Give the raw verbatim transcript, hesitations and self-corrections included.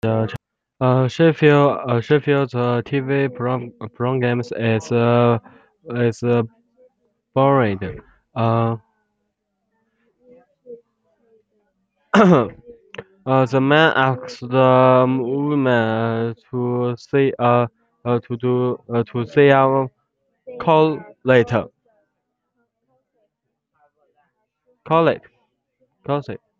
Uh, Sheffield, uh, Sheffield's uh, T V pro programs is uh, is uh, boring. Uh, uh, the man asks the woman uh, to say uh, uh to do uh, to say our call later. Call it. Call it.